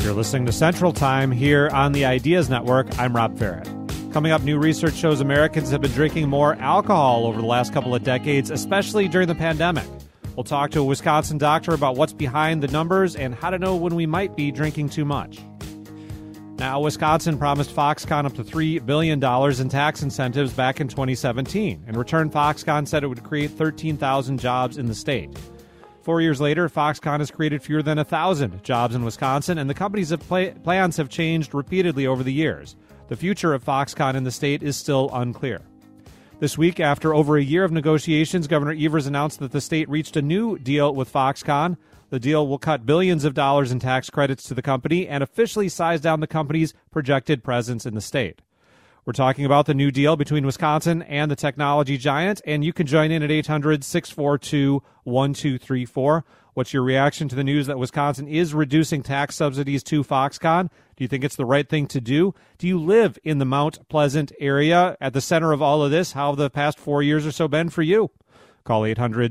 You're listening to Central Time here on the Ideas Network. I'm Rob Farrett. Coming up, new research shows Americans have been drinking more alcohol over the last couple of decades, especially during the pandemic. We'll talk to a Wisconsin doctor about what's behind the numbers and how to know when we might be drinking too much. Now, Wisconsin promised Foxconn up to $3 billion in tax incentives back in 2017. In return, Foxconn said it would create 13,000 jobs in the state. 4 years later, Foxconn has created fewer than 1,000 jobs in Wisconsin, and the company's plans have changed repeatedly over the years. The future of Foxconn in the state is still unclear. This week, after over a year of negotiations, Governor Evers announced that the state reached a new deal with Foxconn. The deal will cut billions of dollars in tax credits to the company and officially size down the company's projected presence in the state. We're talking about the new deal between Wisconsin and the technology giant, and you can join in at 800-642-1234. What's your reaction to the news that Wisconsin is reducing tax subsidies to Foxconn? Do you think it's the right thing to do? Do you live in the Mount Pleasant area? At the center of all of this, how have the past 4 years or so been for you? Call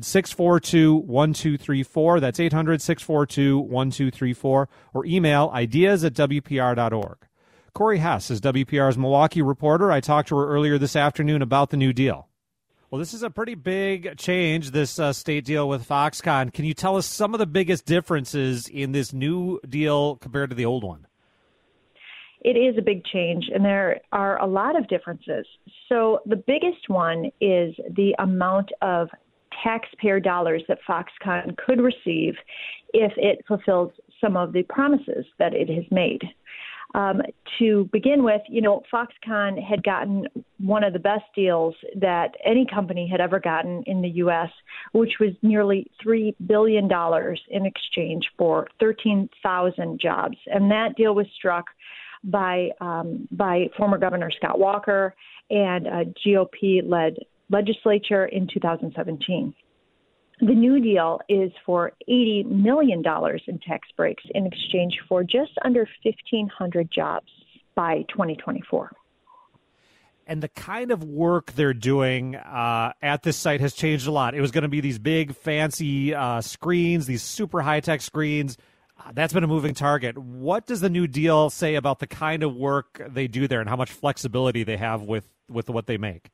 800-642-1234. That's 800-642-1234. Or email ideas@wpr.org. Corey Hess is WPR's Milwaukee reporter. I talked to her earlier this afternoon about the new deal. Well, this is a pretty big change, this state deal with Foxconn. Can you tell us some of the biggest differences in this new deal compared to the old one? It is a big change, and there are a lot of differences. So the biggest one is the amount of taxpayer dollars that Foxconn could receive if it fulfills some of the promises that it has made. To begin with, Foxconn had gotten one of the best deals that any company had ever gotten in the U.S., which was nearly $3 billion in exchange for 13,000 jobs. And that deal was struck by former Governor Scott Walker and a GOP-led legislature in 2017. The new deal is for $80 million in tax breaks in exchange for just under 1,500 jobs by 2024. And the kind of work they're doing at this site has changed a lot. It was going to be these big, fancy screens, these super high-tech screens. That's been a moving target. What does the new deal say about the kind of work they do there and how much flexibility they have with what they make?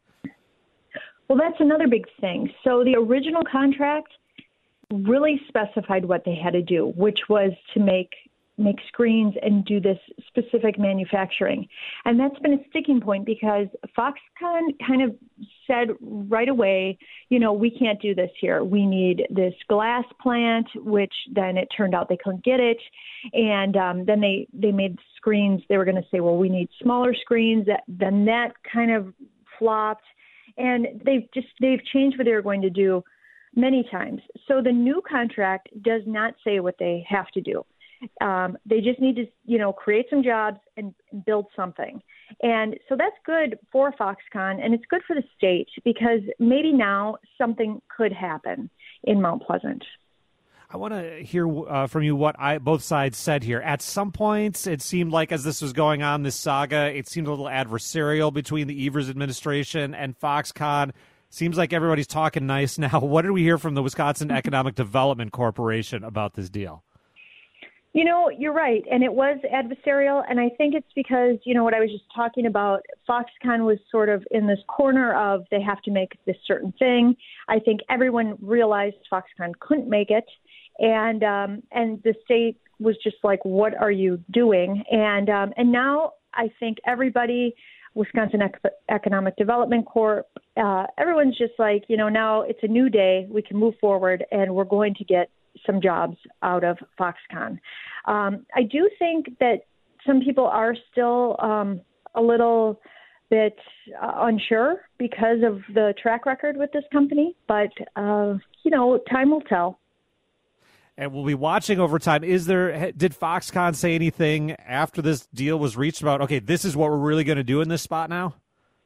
Well, that's another big thing. So the original contract really specified what they had to do, which was to make screens and do this specific manufacturing. And that's been a sticking point because Foxconn kind of said right away, we can't do this here. We need this glass plant, which then it turned out they couldn't get it. And then they made screens. They were going to say, well, we need smaller screens. Then that kind of flopped. And they've changed what they were going to do many times. So the new contract does not say what they have to do. They just need to, create some jobs and build something. And so that's good for Foxconn, and it's good for the state because maybe now something could happen in Mount Pleasant. I want to hear from you what both sides said here. At some points, it seemed like as this was going on, this saga, it seemed a little adversarial between the Evers administration and Foxconn. Seems like everybody's talking nice now. What did we hear from the Wisconsin Economic Development Corporation about this deal? You're right, and it was adversarial, and I think it's because, what I was just talking about, Foxconn was sort of in this corner of they have to make this certain thing. I think everyone realized Foxconn couldn't make it. And the state was just like, what are you doing? And now I think everybody, Wisconsin Economic Development Corp, everyone's just like, now it's a new day. We can move forward and we're going to get some jobs out of Foxconn. I do think that some people are still a little bit unsure because of the track record with this company, but, time will tell. And we'll be watching over time. Did Foxconn say anything after this deal was reached about, okay, this is what we're really going to do in this spot now?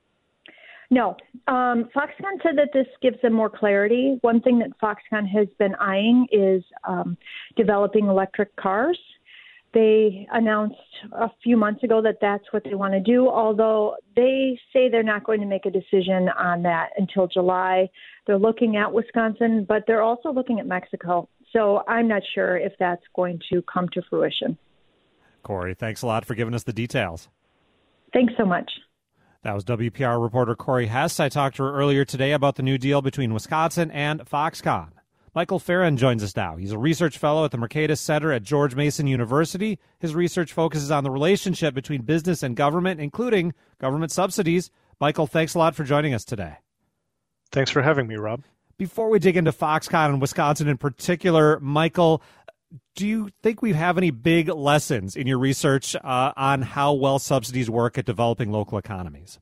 No. Foxconn said that this gives them more clarity. One thing that Foxconn has been eyeing is developing electric cars. They announced a few months ago that that's what they want to do, although they say they're not going to make a decision on that until July. They're looking at Wisconsin, but they're also looking at Mexico. So I'm not sure if that's going to come to fruition. Corey, thanks a lot for giving us the details. Thanks so much. That was WPR reporter Corey Hess. I talked to her earlier today about the new deal between Wisconsin and Foxconn. Michael Farron joins us now. He's a research fellow at the Mercatus Center at George Mason University. His research focuses on the relationship between business and government, including government subsidies. Michael, thanks a lot for joining us today. Thanks for having me, Rob. Before we dig into Foxconn and Wisconsin in particular, Michael, do you think we have any big lessons in your research on how well subsidies work at developing local economies?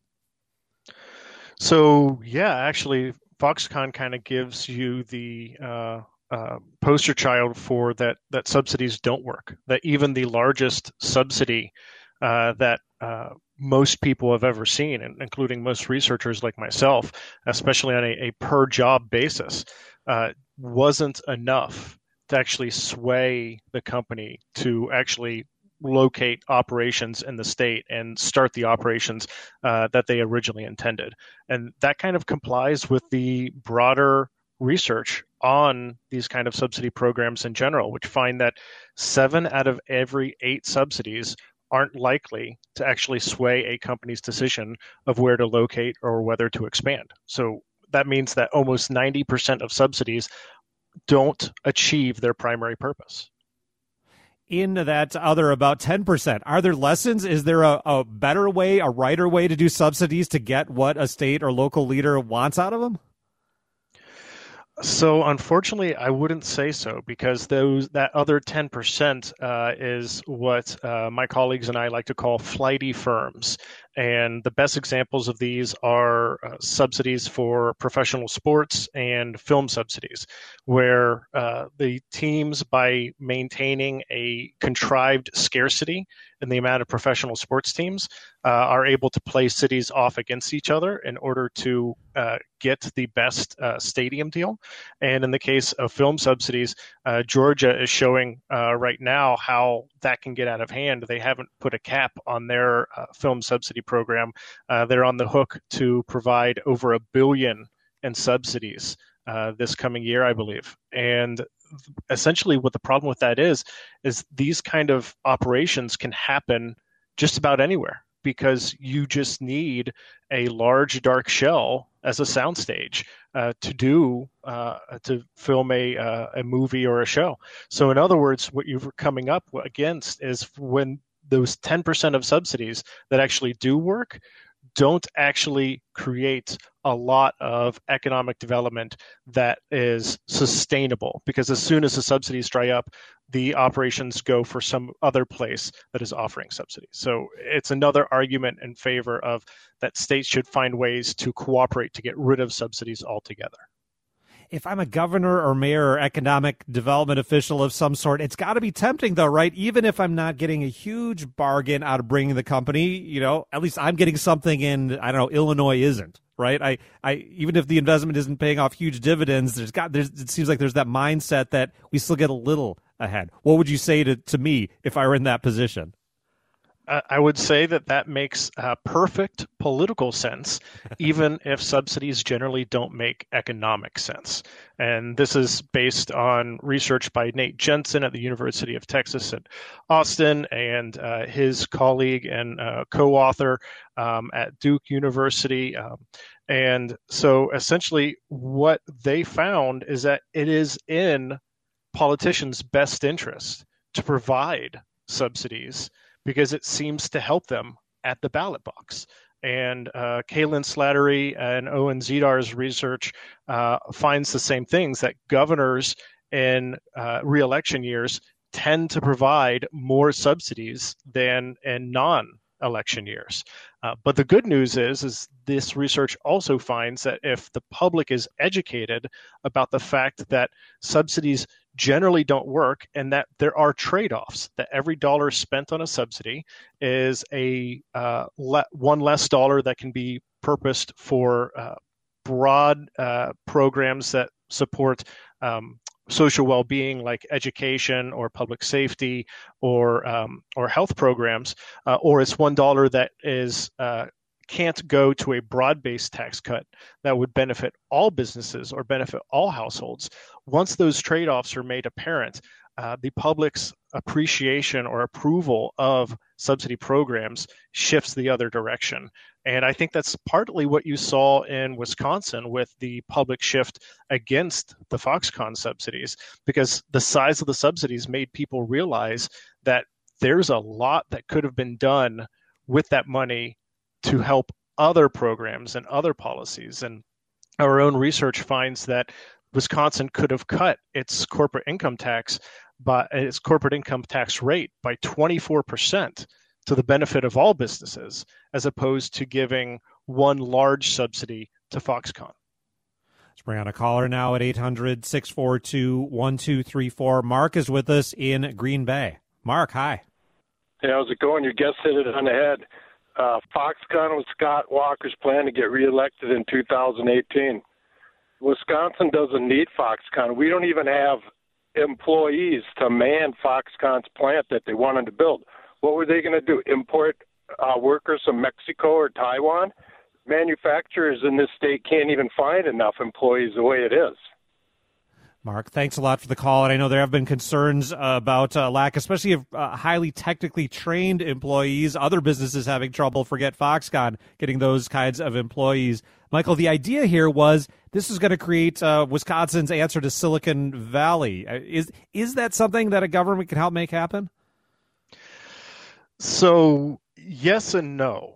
So, yeah, actually, Foxconn kind of gives you the poster child for that subsidies don't work, that even the largest subsidy that most people have ever seen, including most researchers like myself, especially on a per job basis, wasn't enough to actually sway the company to actually locate operations in the state and start the operations that they originally intended. And that kind of complies with the broader research on these kind of subsidy programs in general, which find that 7 out of every 8 subsidies aren't likely to actually sway a company's decision of where to locate or whether to expand. So that means that almost 90% of subsidies don't achieve their primary purpose. In that other about 10%, are there lessons? Is there a better way, a righter way to do subsidies to get what a state or local leader wants out of them? So unfortunately, I wouldn't say so, because that other 10% is what my colleagues and I like to call flighty firms. And the best examples of these are subsidies for professional sports and film subsidies, where the teams, by maintaining a contrived scarcity in the amount of professional sports teams, are able to play cities off against each other in order to get the best stadium deal. And in the case of film subsidies, Georgia is showing right now how that can get out of hand. They haven't put a cap on their film subsidy program. They're on the hook to provide over $1 billion in subsidies this coming year, I believe. And essentially what the problem with that is these kind of operations can happen just about anywhere, because you just need a large dark shell as a soundstage to film a movie or a show. So in other words, what you're coming up against is when those 10% of subsidies that actually do work don't actually create a lot of economic development that is sustainable, because as soon as the subsidies dry up, the operations go for some other place that is offering subsidies. So it's another argument in favor of that states should find ways to cooperate to get rid of subsidies altogether. If I'm a governor or mayor or economic development official of some sort, it's got to be tempting, though, right? Even if I'm not getting a huge bargain out of bringing the company, at least I'm getting something in, I don't know, Illinois isn't, right? I even if the investment isn't paying off huge dividends, it seems like there's that mindset that we still get a little ahead. What would you say to me if I were in that position? I would say that makes perfect political sense, even if subsidies generally don't make economic sense. And this is based on research by Nate Jensen at the University of Texas at Austin, and his colleague and co-author at Duke University. And so essentially what they found is that it is in politicians' best interest to provide subsidies, because it seems to help them at the ballot box. And Kaylin Slattery and Owen Zidar's research finds the same things, that governors in re-election years tend to provide more subsidies than in non-election years. But the good news is this research also finds that if the public is educated about the fact that subsidies generally don't work, and that there are trade-offs, that every dollar spent on a subsidy is one less dollar that can be purposed for broad programs that support social well-being, like education or public safety or health programs, or it's $1 that is can't go to a broad-based tax cut that would benefit all businesses or benefit all households. Once those trade-offs are made apparent, the public's appreciation or approval of subsidy programs shifts the other direction. And I think that's partly what you saw in Wisconsin with the public shift against the Foxconn subsidies, because the size of the subsidies made people realize that there's a lot that could have been done with that money to help other programs and other policies. And our own research finds that Wisconsin could have cut its corporate income tax rate by 24% to the benefit of all businesses, as opposed to giving one large subsidy to Foxconn. Let's bring on a caller now at 800-642-1234. Mark is with us in Green Bay. Mark, hi. Hey, how's it going? Your guest hit it on the head. Foxconn was Scott Walker's plan to get reelected in 2018. Wisconsin doesn't need Foxconn. We don't even have employees to man Foxconn's plant that they wanted to build. What were they going to do? Import workers from Mexico or Taiwan? Manufacturers in this state can't even find enough employees the way it is. Mark, thanks a lot for the call. And I know there have been concerns about lack, especially of highly technically trained employees. Other businesses having trouble, forget Foxconn, getting those kinds of employees. Michael, the idea here was this is going to create Wisconsin's answer to Silicon Valley. Is that something that a government can help make happen? So yes and no.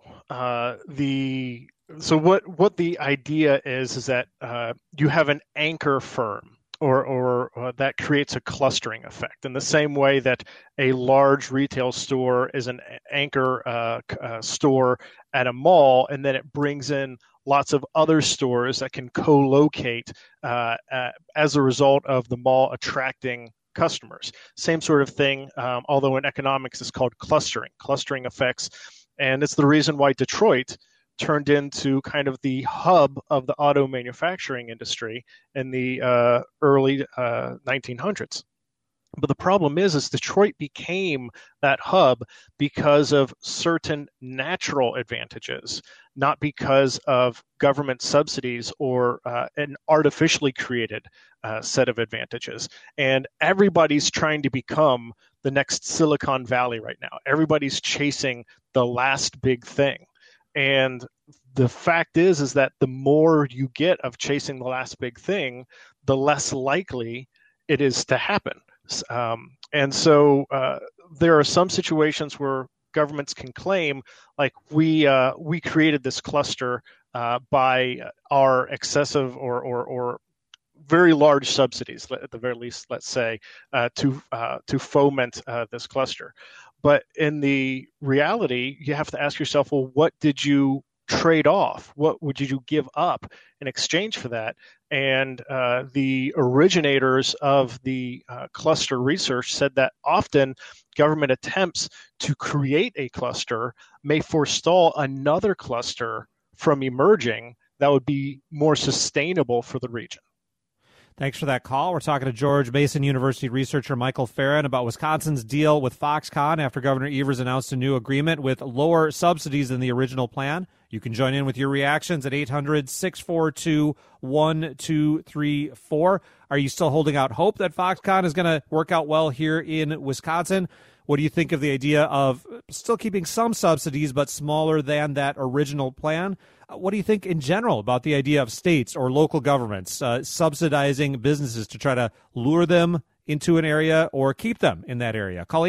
So what the idea is that you have an anchor firm, or that creates a clustering effect in the same way that a large retail store is an anchor store at a mall, and then it brings in lots of other stores that can co-locate as a result of the mall attracting customers. Same sort of thing, although in economics it's called clustering effects. And it's the reason why Detroit turned into kind of the hub of the auto manufacturing industry in the early 1900s. But the problem is Detroit became that hub because of certain natural advantages, not because of government subsidies or an artificially created set of advantages. And everybody's trying to become the next Silicon Valley right now. Everybody's chasing the last big thing. And the fact is that the more you get of chasing the last big thing, the less likely it is to happen. And so there are some situations where governments can claim, like, we created this cluster by our excessive or very large subsidies, at the very least, let's say, to foment this cluster. But in the reality, you have to ask yourself, well, what did you trade off? What would you give up in exchange for that? And the originators of the cluster research said that often government attempts to create a cluster may forestall another cluster from emerging that would be more sustainable for the region. Thanks for that call. We're talking to George Mason University researcher Michael Farren about Wisconsin's deal with Foxconn after Governor Evers announced a new agreement with lower subsidies than the original plan. You can join in with your reactions at 800-642-1234. Are you still holding out hope that Foxconn is going to work out well here in Wisconsin? What do you think of the idea of still keeping some subsidies but smaller than that original plan? What do you think in general about the idea of states or local governments subsidizing businesses to try to lure them into an area or keep them in that area? Call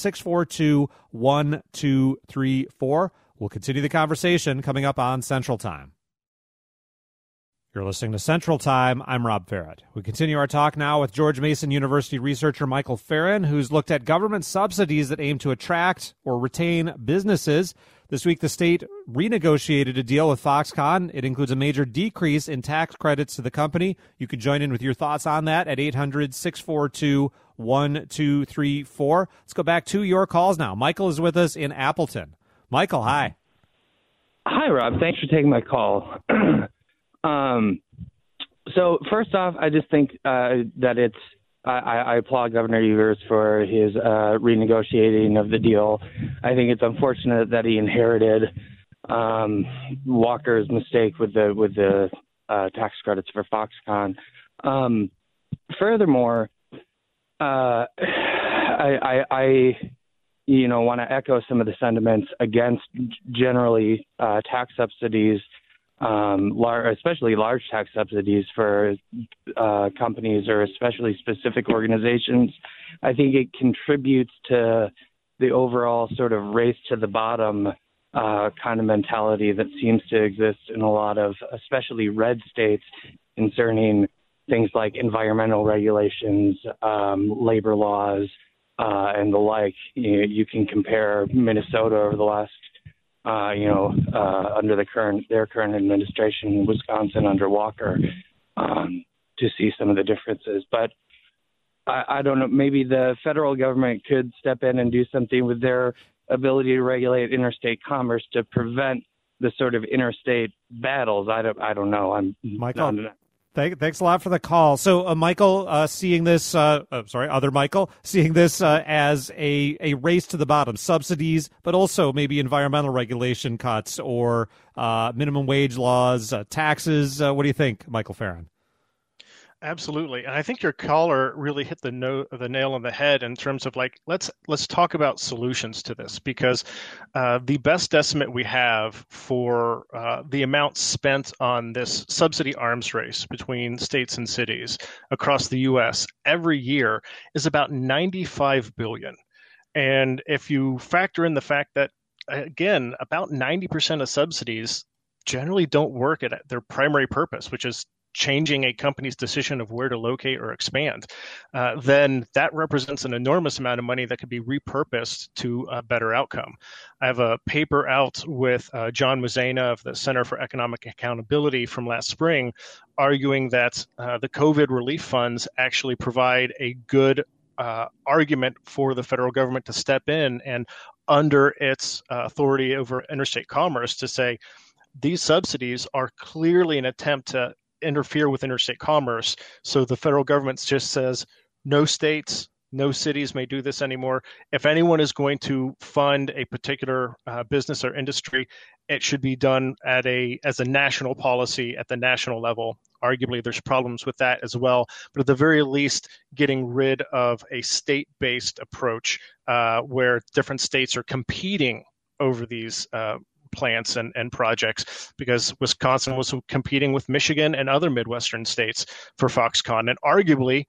800-642-1234. We'll continue the conversation coming up on Central Time. You're listening to Central Time. I'm Rob Farrett. We continue our talk now with George Mason University researcher Michael Farren, who's looked at government subsidies that aim to attract or retain businesses. This week, the state renegotiated a deal with Foxconn. It includes a major decrease in tax credits to the company. You can join in with your thoughts on that at 800-642-1234. Let's go back to your calls now. Michael is with us in Appleton. Michael, hi. Hi, Rob. Thanks for taking my call. So first off, I just think that it's I applaud Governor Evers for his renegotiating of the deal. I think it's unfortunate that he inherited Walker's mistake with the tax credits for Foxconn. Furthermore, I want to echo some of the sentiments against generally tax subsidies, especially large tax subsidies for companies or especially specific organizations. I think it contributes to the overall sort of race to the bottom kind of mentality that seems to exist in a lot of, especially red states, concerning things like environmental regulations, labor laws, and the like. You can compare Minnesota over the last, under their current administration, Wisconsin under Walker, to see some of the differences. But I don't know, maybe the federal government could step in and do something with their ability to regulate interstate commerce to prevent the sort of interstate battles. I don't know. Michael, thanks a lot for the call. So, Michael, seeing this, other Michael, seeing this as a race to the bottom, subsidies, but also maybe environmental regulation cuts or minimum wage laws, taxes. What do you think, Michael Farron? Absolutely. And I think your caller really hit the nail on the head in terms of let's talk about solutions to this, because the best estimate we have for the amount spent on this subsidy arms race between states and cities across the U.S. every year is about $95 billion. And if you factor in the fact that, again, about 90% of subsidies generally don't work at their primary purpose, which is changing a company's decision of where to locate or expand, then that represents an enormous amount of money that could be repurposed to a better outcome. I have a paper out with John Muzaina of the Center for Economic Accountability from last spring, arguing that the COVID relief funds actually provide a good argument for the federal government to step in and under its authority over interstate commerce to say these subsidies are clearly an attempt to interfere with interstate commerce. So the federal government just says no states, no cities may do this anymore. If anyone is going to fund a particular business or industry, it should be done as a national policy at the national level. Arguably, there's problems with that as well. But at the very least, getting rid of a state-based approach where different states are competing over these plants and projects, because Wisconsin was competing with Michigan and other Midwestern states for Foxconn, and arguably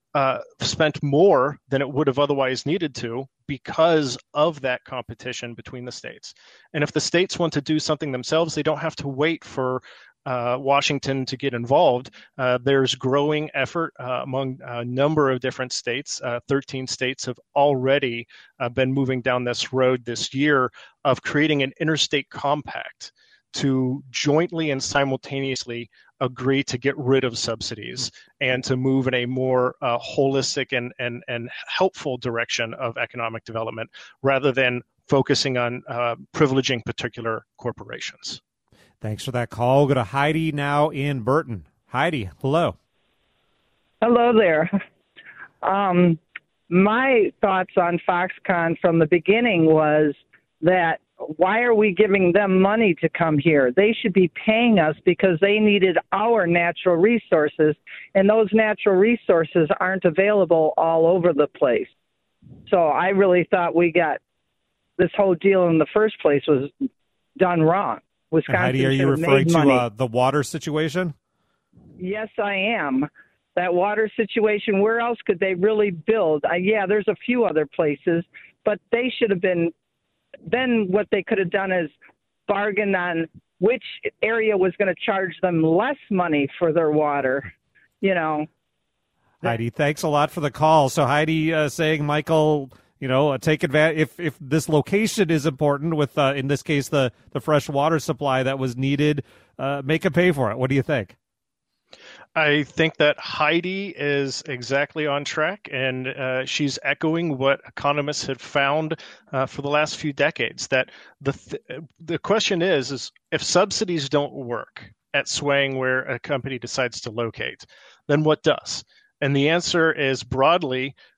spent more than it would have otherwise needed to because of that competition between the states. And if the states want to do something themselves, they don't have to wait for Washington to get involved. There's growing effort among a number of different states. 13 states have already been moving down this road this year of creating an interstate compact to jointly and simultaneously agree to get rid of subsidies and to move in a more holistic and helpful direction of economic development rather than focusing on privileging particular corporations. Thanks for that call. We'll go to Heidi now in Burton. Heidi, hello. Hello there. My thoughts on Foxconn from the beginning was that why are we giving them money to come here? They should be paying us because they needed our natural resources, and those natural resources aren't available all over the place. So I really thought we got this whole deal in the first place was done wrong. Wisconsin, Heidi, are you referring to the water situation? Yes, I am. That water situation, where else could they really build? Yeah, there's a few other places, but they should have been, then what they could have done is bargain on which area was going to charge them less money for their water, you know. Heidi, thanks a lot for the call. So Heidi saying, Michael, take advantage if this location is important with, in this case, the fresh water supply that was needed, make it pay for it. What do you think? I think that Heidi is exactly on track, and she's echoing what economists have found for the last few decades, that the question is if subsidies don't work at swaying where a company decides to locate, then what does? And the answer is broadly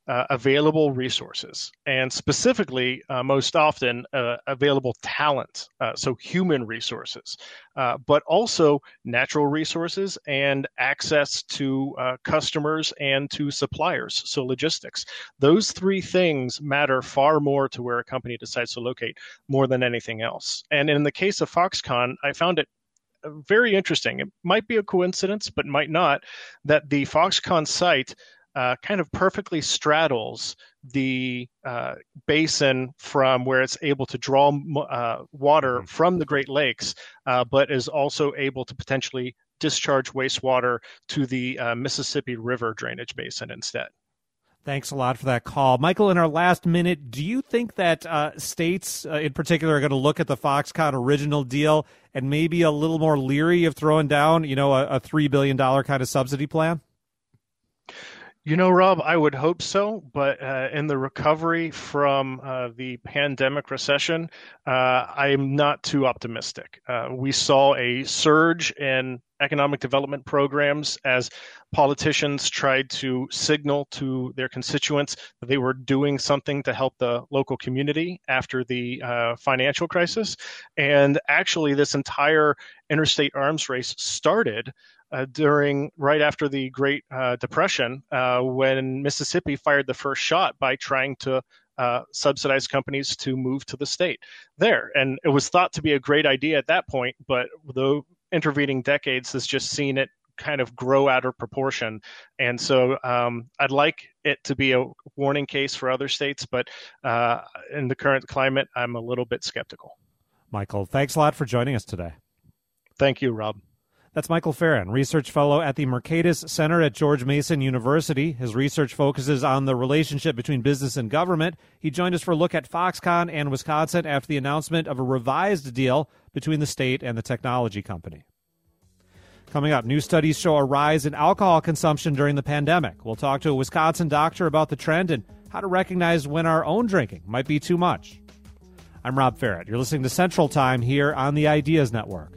available resources, and specifically, most often, available talent, so human resources, but also natural resources and access to customers and to suppliers, so logistics. Those three things matter far more to where a company decides to locate more than anything else. And in the case of Foxconn, I found it very interesting. It might be a coincidence, but might not, that the Foxconn site kind of perfectly straddles the basin from where it's able to draw water from the Great Lakes, but is also able to potentially discharge wastewater to the Mississippi River drainage basin instead. Thanks a lot for that call. Michael, in our last minute, do you think that states in particular are going to look at the Foxconn original deal and maybe a little more leery of throwing down, a $3 billion kind of subsidy plan? Rob, I would hope so, but in the recovery from the pandemic recession, I'm not too optimistic. We saw a surge in economic development programs as politicians tried to signal to their constituents that they were doing something to help the local community after the financial crisis. And actually, this entire interstate arms race started right after the Great Depression, when Mississippi fired the first shot by trying to subsidize companies to move to the state there. And it was thought to be a great idea at that point, but the intervening decades has just seen it kind of grow out of proportion. And so I'd like it to be a warning case for other states, but in the current climate, I'm a little bit skeptical. Michael, thanks a lot for joining us today. Thank you, Rob. That's Michael Farren, research fellow at the Mercatus Center at George Mason University. His research focuses on the relationship between business and government. He joined us for a look at Foxconn and Wisconsin after the announcement of a revised deal between the state and the technology company. Coming up, new studies show a rise in alcohol consumption during the pandemic. We'll talk to a Wisconsin doctor about the trend and how to recognize when our own drinking might be too much. I'm Rob Farrett. You're listening to Central Time here on the Ideas Network.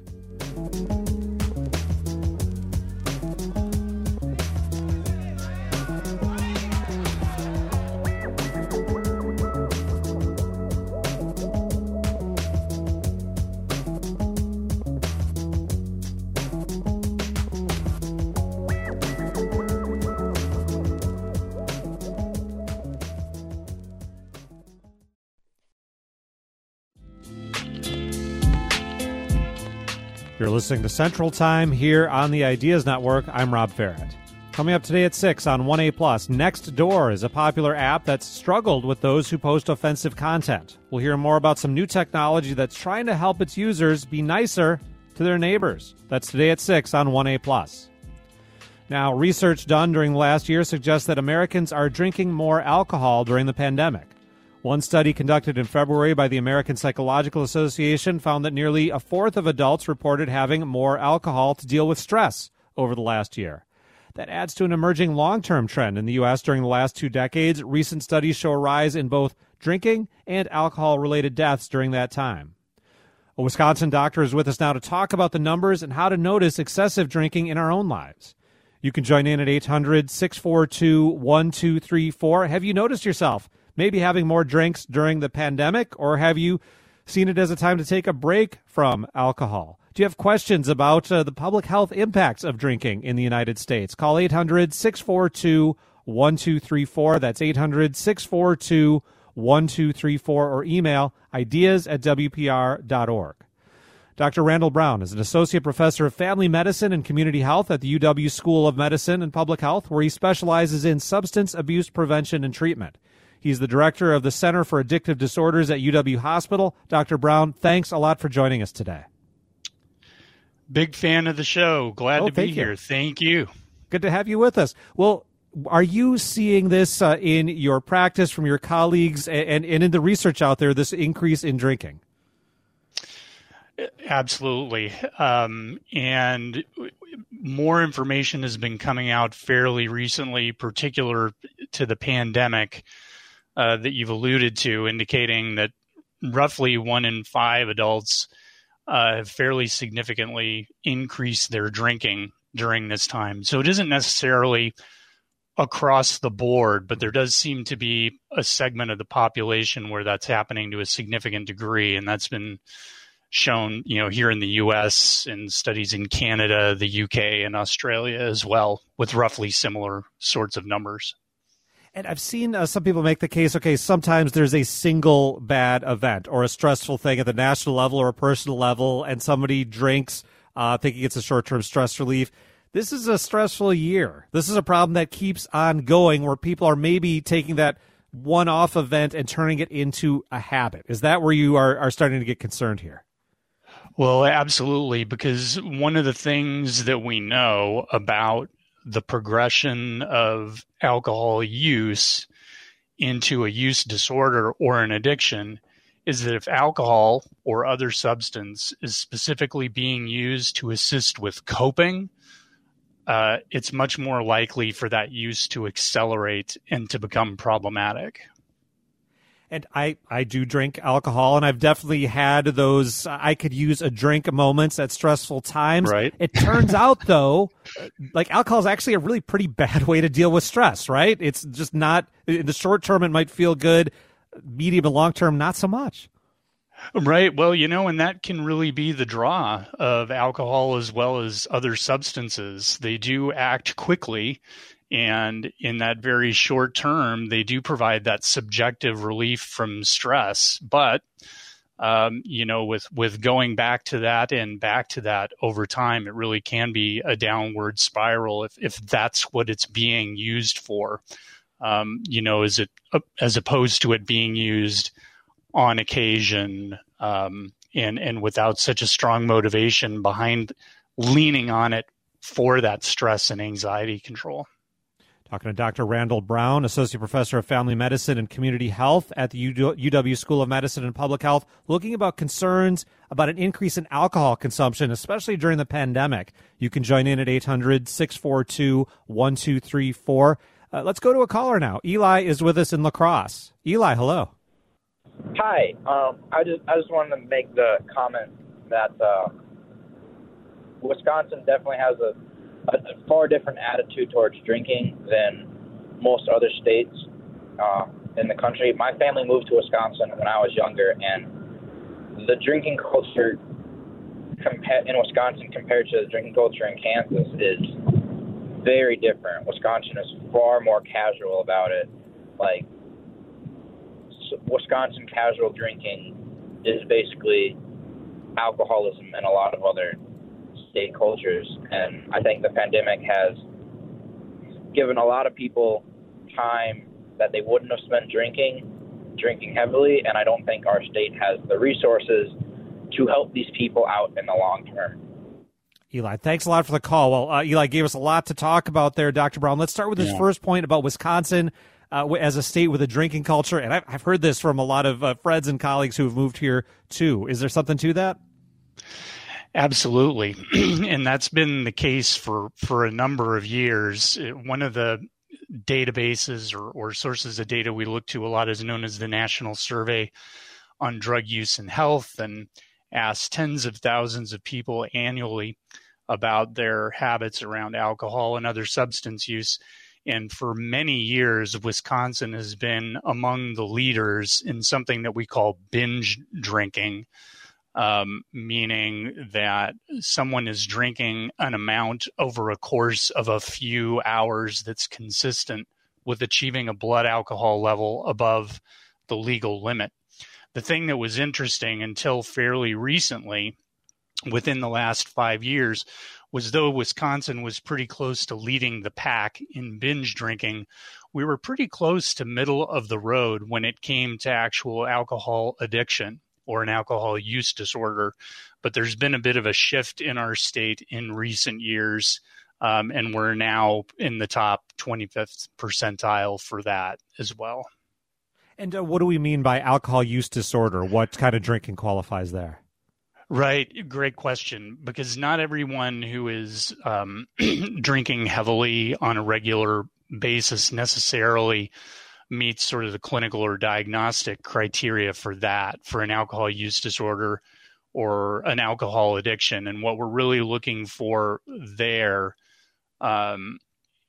You're listening to Central Time here on the Ideas Network. I'm Rob Farrett. Coming up today at 6 on 1A+, Nextdoor is a popular app that's struggled with those who post offensive content. We'll hear more about some new technology that's trying to help its users be nicer to their neighbors. That's today at 6 on 1A+. Now, research done during the last year suggests that Americans are drinking more alcohol during the pandemic. One study conducted in February by the American Psychological Association found that nearly a fourth of adults reported having more alcohol to deal with stress over the last year. That adds to an emerging long-term trend in the U.S. during the last 2 decades. Recent studies show a rise in both drinking and alcohol-related deaths during that time. A Wisconsin doctor is with us now to talk about the numbers and how to notice excessive drinking in our own lives. You can join in at 800-642-1234. Have you noticed yourself maybe having more drinks during the pandemic, or have you seen it as a time to take a break from alcohol? Do you have questions about the public health impacts of drinking in the United States? Call 800-642-1234. That's 800-642-1234, or email ideas@wpr.org. Dr. Randall Brown is an associate professor of family medicine and community health at the UW School of Medicine and Public Health, where he specializes in substance abuse prevention and treatment. He's the director of the Center for Addictive Disorders at UW Hospital. Dr. Brown, thanks a lot for joining us today. Big fan of the show. Glad to be here. Thank you. Good to have you with us. Well, are you seeing this in your practice from your colleagues and in the research out there, this increase in drinking? Absolutely. And more information has been coming out fairly recently, particular to the pandemic that you've alluded to, indicating that roughly 1 in 5 adults have fairly significantly increased their drinking during this time. So it isn't necessarily across the board, but there does seem to be a segment of the population where that's happening to a significant degree, and that's been shown, here in the U.S. and studies in Canada, the U.K., and Australia as well, with roughly similar sorts of numbers. And I've seen some people make the case, okay, sometimes there's a single bad event or a stressful thing at the national level or a personal level, and somebody drinks thinking it's a short-term stress relief. This is a stressful year. This is a problem that keeps on going, where people are maybe taking that one-off event and turning it into a habit. Is that where you are starting to get concerned here? Well, absolutely, because one of the things that we know about the progression of alcohol use into a use disorder or an addiction is that if alcohol or other substance is specifically being used to assist with coping, it's much more likely for that use to accelerate and to become problematic. And I do drink alcohol, and I've definitely had those I could use a drink moments at stressful times. Right. It turns out, though, like alcohol is actually a really pretty bad way to deal with stress, right? It's just not, in the short term, it might feel good. Medium and long term, not so much. Right. Well, and that can really be the draw of alcohol as well as other substances. They do act quickly. And in that very short term, they do provide that subjective relief from stress. But, with going back to that over time, it really can be a downward spiral if that's what it's being used for. As opposed to it being used on occasion and without such a strong motivation behind leaning on it for that stress and anxiety control. Talking to Dr. Randall Brown, Associate Professor of Family Medicine and Community Health at the UW School of Medicine and Public Health, looking about concerns about an increase in alcohol consumption, especially during the pandemic. You can join in at 800-642-1234. Let's go to a caller now. Eli is with us in La Crosse. Eli, hello. Hi. I just wanted to make the comment that Wisconsin definitely has a far different attitude towards drinking than most other states in the country. My family moved to Wisconsin when I was younger, and the drinking culture in Wisconsin compared to the drinking culture in Kansas is very different. Wisconsin is far more casual about it. Like, Wisconsin casual drinking is basically alcoholism and a lot of other state cultures, and I think the pandemic has given a lot of people time that they wouldn't have spent drinking heavily, and I don't think our state has the resources to help these people out in the long term. Eli, thanks a lot for the call. Well, Eli gave us a lot to talk about there, Dr. Brown. Let's start with his first point about Wisconsin as a state with a drinking culture, and I've heard this from a lot of friends and colleagues who have moved here too. Is there something to that? Absolutely. And that's been the case for a number of years. One of the databases or sources of data we look to a lot is known as the National Survey on Drug Use and Health, and asks tens of thousands of people annually about their habits around alcohol and other substance use. And for many years, Wisconsin has been among the leaders in something that we call binge drinking. Meaning that someone is drinking an amount over a course of a few hours that's consistent with achieving a blood alcohol level above the legal limit. The thing that was interesting until fairly recently, within the last 5 years, was though Wisconsin was pretty close to leading the pack in binge drinking, we were pretty close to middle of the road when it came to actual alcohol addiction or an alcohol use disorder. But there's been a bit of a shift in our state in recent years, and we're now in the top 25th percentile for that as well. And what do we mean by alcohol use disorder? What kind of drinking qualifies there? Right. Great question, because not everyone who is drinking heavily on a regular basis necessarily meets sort of the clinical or diagnostic criteria for an alcohol use disorder or an alcohol addiction. And what we're really looking for there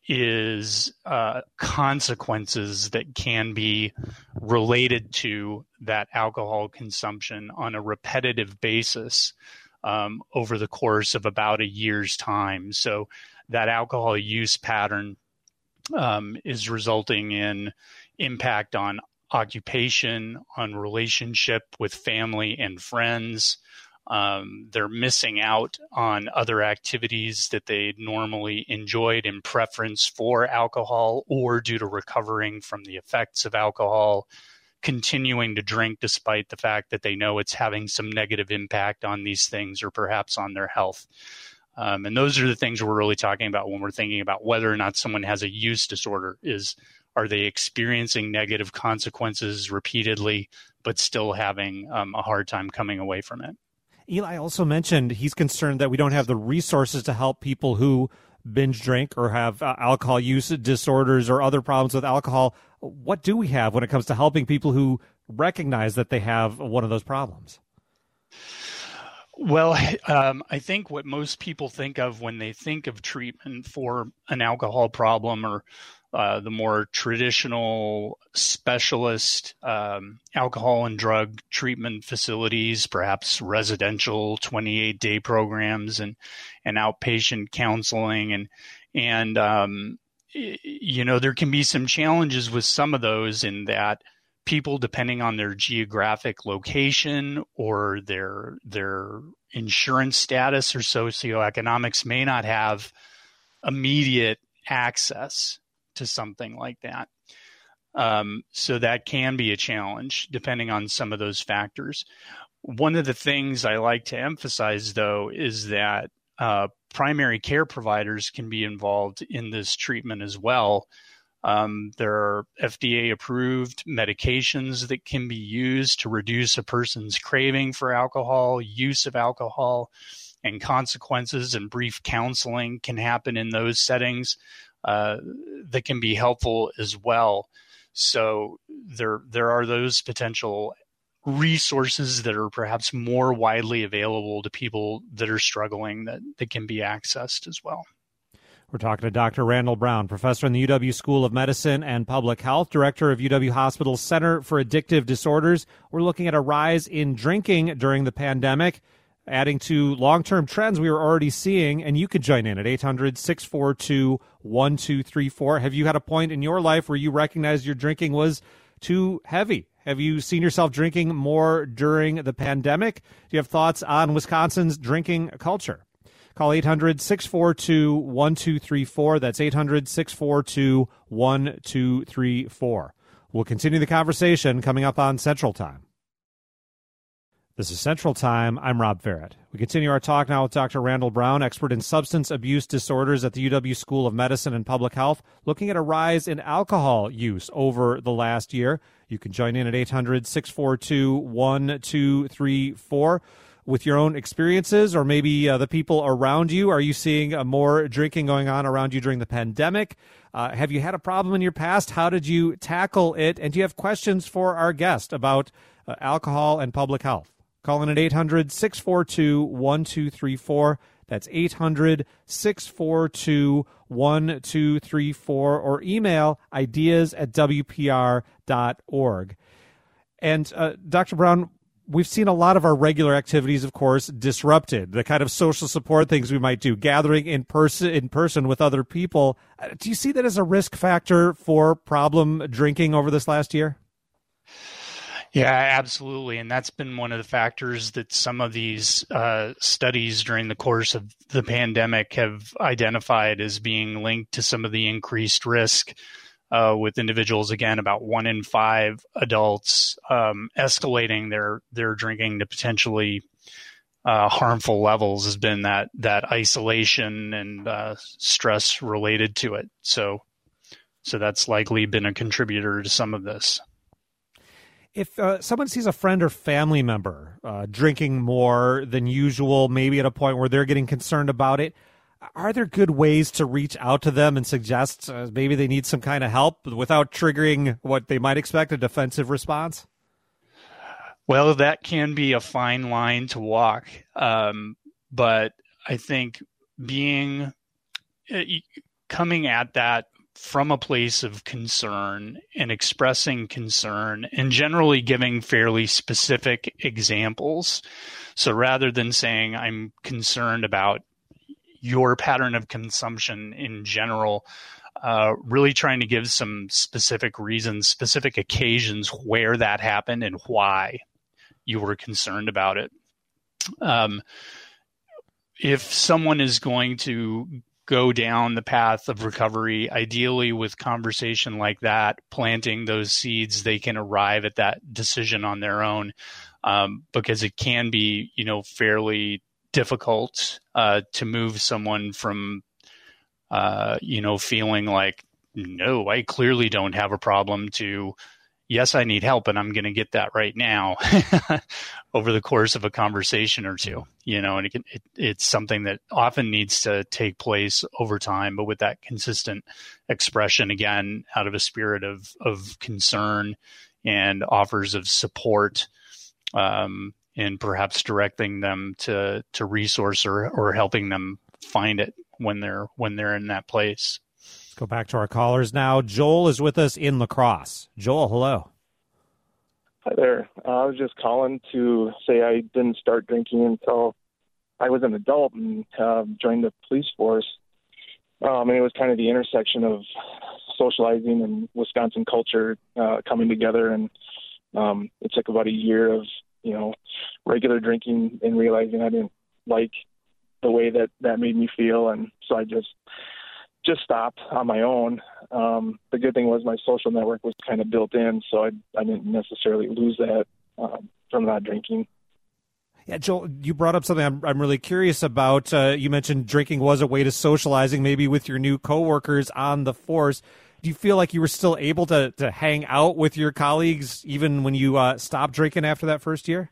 is consequences that can be related to that alcohol consumption on a repetitive basis over the course of about a year's time. So that alcohol use pattern is resulting in impact on occupation, on relationship with family and friends. They're missing out on other activities that they normally enjoyed in preference for alcohol, or due to recovering from the effects of alcohol, continuing to drink despite the fact that they know it's having some negative impact on these things or perhaps on their health. And those are the things we're really talking about when we're thinking about whether or not someone has a use disorder. Are they experiencing negative consequences repeatedly, but still having a hard time coming away from it? Eli also mentioned he's concerned that we don't have the resources to help people who binge drink or have alcohol use disorders or other problems with alcohol. What do we have when it comes to helping people who recognize that they have one of those problems? Well, I think what most people think of when they think of treatment for an alcohol problem, or the more traditional specialist alcohol and drug treatment facilities, perhaps residential 28-day programs and outpatient counseling. And there can be some challenges with some of those, in that people, depending on their geographic location or their insurance status or socioeconomics, may not have immediate access to something like that. So that can be a challenge depending on some of those factors. One of the things I like to emphasize, though, is that primary care providers can be involved in this treatment as well. There are FDA-approved medications that can be used to reduce a person's craving for alcohol, use of alcohol, and consequences, and brief counseling can happen in those settings that can be helpful as well. So there are those potential resources that are perhaps more widely available to people that are struggling that can be accessed as well. We're talking to Dr. Randall Brown, professor in the UW School of Medicine and Public Health, director of UW Hospital's Center for Addictive Disorders. We're looking at a rise in drinking during the pandemic, adding to long-term trends we were already seeing, and you could join in at 800-642-1234. Have you had a point in your life where you recognized your drinking was too heavy? Have you seen yourself drinking more during the pandemic? Do you have thoughts on Wisconsin's drinking culture? Call 800-642-1234. That's 800-642-1234. We'll continue the conversation coming up on Central Time. This is Central Time. I'm Rob Ferret. We continue our talk now with Dr. Randall Brown, expert in substance abuse disorders at the UW School of Medicine and Public Health, looking at a rise in alcohol use over the last year. You can join in at 800-642-1234 with your own experiences, or maybe the people around you. Are you seeing more drinking going on around you during the pandemic? Have you had a problem in your past? How did you tackle it? And do you have questions for our guest about alcohol and public health? Call in at 800-642-1234. That's 800-642-1234, or email ideas@wpr.org. And Dr. Brown, we've seen a lot of our regular activities, of course, disrupted. The kind of social support things we might do, gathering in person with other people. Do you see that as a risk factor for problem drinking over this last year? Yeah, absolutely. And that's been one of the factors that some of these studies during the course of the pandemic have identified as being linked to some of the increased risk with individuals. Again, about 1 in 5 adults escalating their drinking to potentially harmful levels has been that isolation and stress related to it. So that's likely been a contributor to some of this. If someone sees a friend or family member drinking more than usual, maybe at a point where they're getting concerned about it, are there good ways to reach out to them and suggest maybe they need some kind of help without triggering what they might expect, a defensive response? Well, that can be a fine line to walk. But I think being coming at that from a place of concern and expressing concern and generally giving fairly specific examples. So rather than saying, I'm concerned about your pattern of consumption in general, really trying to give some specific reasons, specific occasions where that happened and why you were concerned about it. If someone is going to go down the path of recovery, ideally with conversation like that, planting those seeds, they can arrive at that decision on their own, because it can be, fairly difficult to move someone from, feeling like, no, I clearly don't have a problem, to, yes, I need help and I'm going to get that right now over the course of a conversation or two, and it's something that often needs to take place over time, but with that consistent expression, again, out of a spirit of concern and offers of support, and perhaps directing them to resource or helping them find it when they're in that place. Let's go back to our callers now. Joel is with us in La Crosse. Joel, hello. Hi there. I was just calling to say I didn't start drinking until I was an adult and joined the police force. And it was kind of the intersection of socializing and Wisconsin culture coming together. And it took about a year of, regular drinking and realizing I didn't like the way that made me feel. And so I just stopped on my own. The good thing was my social network was kind of built in, so I didn't necessarily lose that from not drinking. Yeah, Joel, you brought up something I'm really curious about. You mentioned drinking was a way to socializing, maybe with your new coworkers on the force. Do you feel like you were still able to hang out with your colleagues even when you stopped drinking after that first year?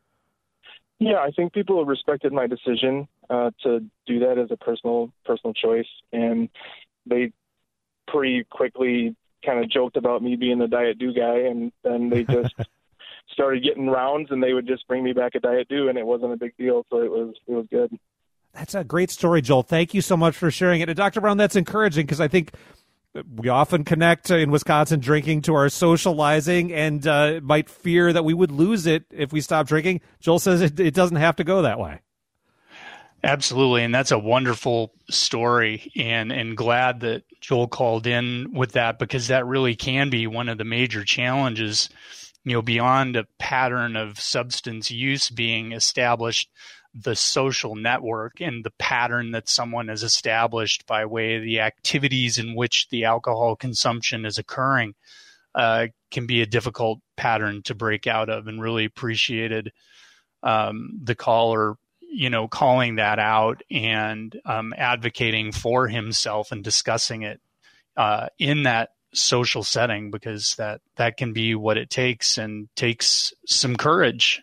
Yeah, I think people respected my decision to do that as a personal choice, and they pretty quickly kind of joked about me being the Diet Dew guy, and then they just started getting rounds, and they would just bring me back a Diet Dew, and it wasn't a big deal, so it was good. That's a great story, Joel. Thank you so much for sharing it. And Dr. Brown, that's encouraging, because I think we often connect in Wisconsin drinking to our socializing and might fear that we would lose it if we stop drinking. Joel says it doesn't have to go that way. Absolutely. And that's a wonderful story, and glad that Joel called in with that, because that really can be one of the major challenges, beyond a pattern of substance use being established, the social network and the pattern that someone has established by way of the activities in which the alcohol consumption is occurring can be a difficult pattern to break out of, and really appreciated the caller, calling that out and advocating for himself and discussing it in that social setting, because that can be what it takes, and takes some courage.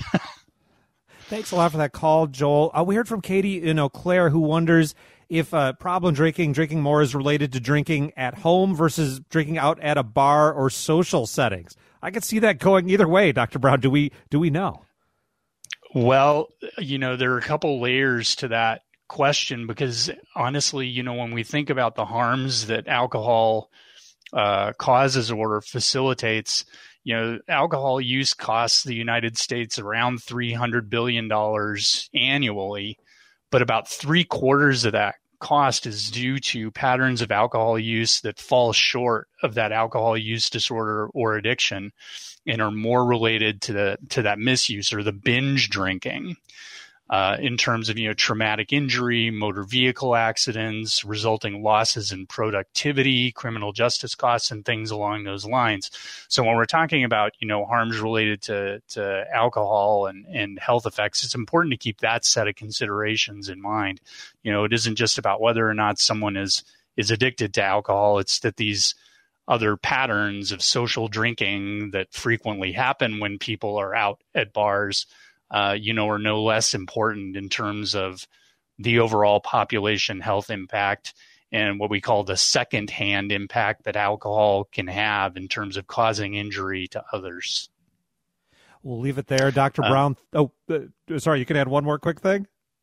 Thanks a lot for that call, Joel. We heard from Katie in Eau Claire, who wonders if problem drinking more is related to drinking at home versus drinking out at a bar or social settings. I could see that going either way, Dr. Brown. Do we know? Well, there are a couple layers to that question, because honestly, when we think about the harms that alcohol causes or facilitates, alcohol use costs the United States around $300 billion annually, but about 3/4 of that cost is due to patterns of alcohol use that fall short of that alcohol use disorder or addiction, and are more related to that misuse or the binge drinking. In terms of traumatic injury, motor vehicle accidents, resulting losses in productivity, criminal justice costs, and things along those lines. So when we're talking about harms related to alcohol and health effects, it's important to keep that set of considerations in mind. It isn't just about whether or not someone is addicted to alcohol. It's that these other patterns of social drinking that frequently happen when people are out at bars are no less important in terms of the overall population health impact and what we call the second-hand impact that alcohol can have in terms of causing injury to others. We'll leave it there. Dr. Brown. Sorry, you can add one more quick thing?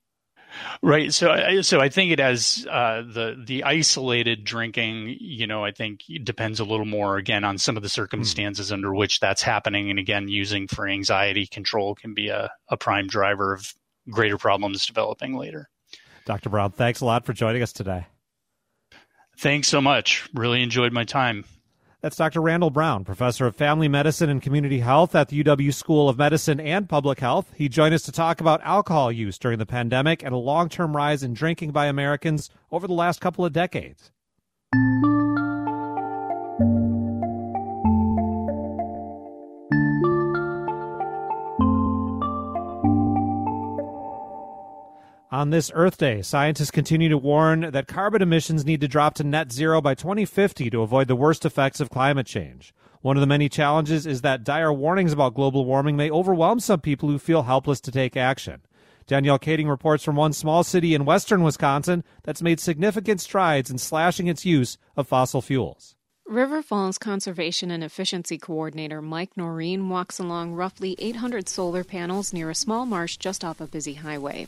Right. So I think it has the isolated drinking, I think it depends a little more, again, on some of the circumstances under which that's happening. And again, using for anxiety control can be a prime driver of greater problems developing later. Dr. Brown, thanks a lot for joining us today. Thanks so much. Really enjoyed my time. That's Dr. Randall Brown, professor of family medicine and community health at the UW School of Medicine and Public Health. He joined us to talk about alcohol use during the pandemic and a long-term rise in drinking by Americans over the last couple of decades. On this Earth Day, scientists continue to warn that carbon emissions need to drop to net zero by 2050 to avoid the worst effects of climate change. One of the many challenges is that dire warnings about global warming may overwhelm some people who feel helpless to take action. Danielle Kading reports from one small city in western Wisconsin that's made significant strides in slashing its use of fossil fuels. River Falls Conservation and Efficiency Coordinator Mike Noreen walks along roughly 800 solar panels near a small marsh just off a busy highway.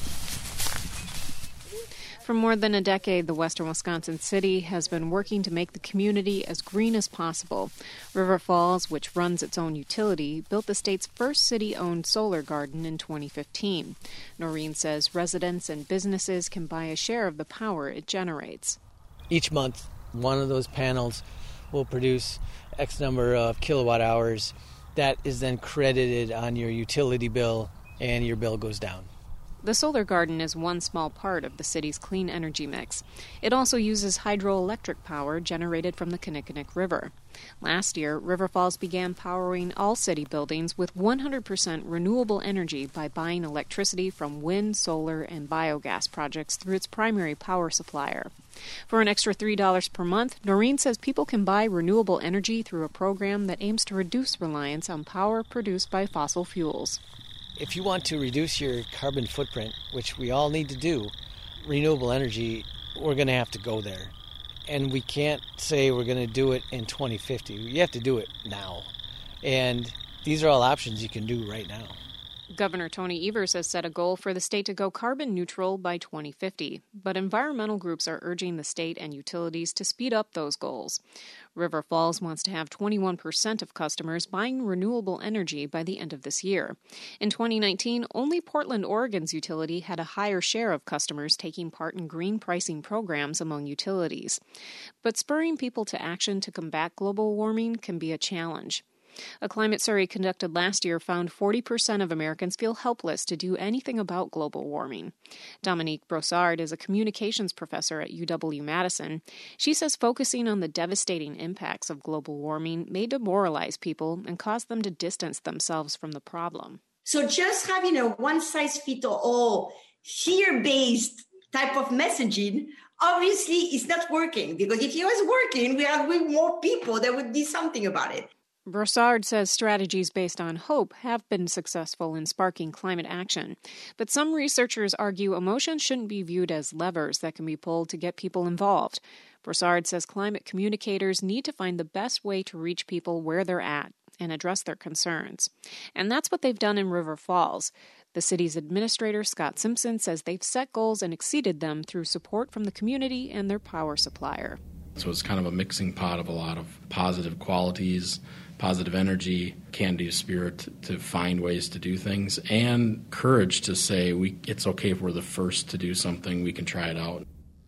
For more than a decade, the western Wisconsin city has been working to make the community as green as possible. River Falls, which runs its own utility, built the state's first city-owned solar garden in 2015. Noreen says residents and businesses can buy a share of the power it generates. Each month, one of those panels will produce X number of kilowatt hours. That is then credited on your utility bill, and your bill goes down. The solar garden is one small part of the city's clean energy mix. It also uses hydroelectric power generated from the Kinnickinnic River. Last year, River Falls began powering all city buildings with 100% renewable energy by buying electricity from wind, solar, and biogas projects through its primary power supplier. For an extra $3 per month, Noreen says people can buy renewable energy through a program that aims to reduce reliance on power produced by fossil fuels. If you want to reduce your carbon footprint, which we all need to do, renewable energy, we're going to have to go there. And we can't say we're going to do it in 2050. You have to do it now. And these are all options you can do right now. Governor Tony Evers has set a goal for the state to go carbon neutral by 2050, but environmental groups are urging the state and utilities to speed up those goals. River Falls wants to have 21% of customers buying renewable energy by the end of this year. In 2019, only Portland, Oregon's utility had a higher share of customers taking part in green pricing programs among utilities. But spurring people to action to combat global warming can be a challenge. A climate survey conducted last year found 40% of Americans feel helpless to do anything about global warming. Dominique Brossard is a communications professor at UW-Madison. She says focusing on the devastating impacts of global warming may demoralize people and cause them to distance themselves from the problem. So just having a one-size-fits-all fear-based type of messaging obviously is not working, because if it was working, we have more people that would do something about it. Brossard says strategies based on hope have been successful in sparking climate action, but some researchers argue emotions shouldn't be viewed as levers that can be pulled to get people involved. Brossard says climate communicators need to find the best way to reach people where they're at and address their concerns. And that's what they've done in River Falls. The city's administrator, Scott Simpson, says they've set goals and exceeded them through support from the community and their power supplier. So it's kind of a mixing pot of a lot of positive qualities, positive energy, can-do spirit to find ways to do things, and courage to say it's okay if we're the first to do something, we can try it out.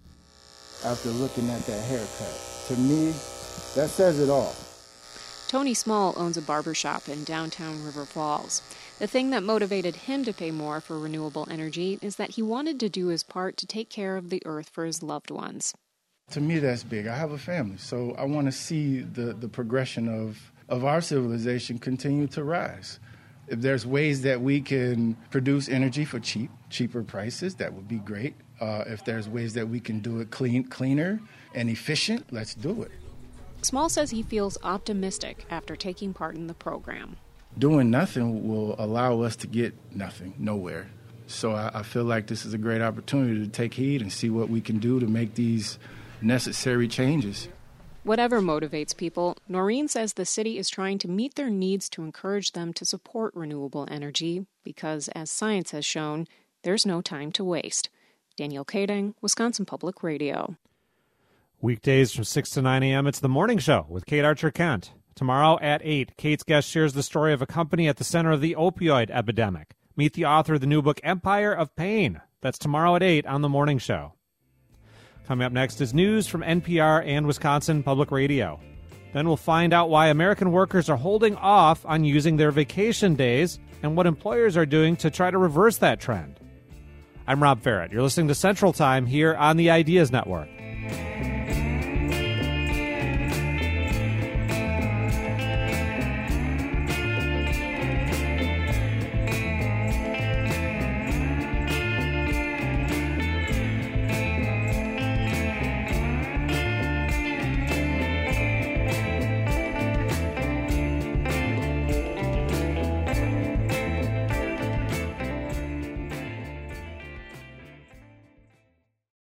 After looking at that haircut, to me, that says it all. Tony Small owns a barbershop in downtown River Falls. The thing that motivated him to pay more for renewable energy is that he wanted to do his part to take care of the earth for his loved ones. To me, that's big. I have a family, so I want to see the progression of our civilization continue to rise. If there's ways that we can produce energy for cheaper prices, that would be great. If there's ways that we can do it cleaner and efficient, let's do it. Small says he feels optimistic after taking part in the program. Doing nothing will allow us to get nothing, nowhere. So I feel like this is a great opportunity to take heed and see what we can do to make these necessary changes. Whatever motivates people, Noreen says the city is trying to meet their needs to encourage them to support renewable energy because, as science has shown, There's no time to waste. Danielle Kading, Wisconsin Public Radio. Weekdays from 6 to 9 a.m., it's The Morning Show with Kate Archer-Kent. Tomorrow at 8, Kate's guest shares the story of a company at the center of the opioid epidemic. Meet the author of the new book, Empire of Pain. That's tomorrow at 8 on The Morning Show. Coming up next is news from NPR and Wisconsin Public Radio. Then we'll find out why American workers are holding off on using their vacation days and what employers are doing to try to reverse that trend. I'm Rob Ferrett. You're listening to Central Time here on the Ideas Network.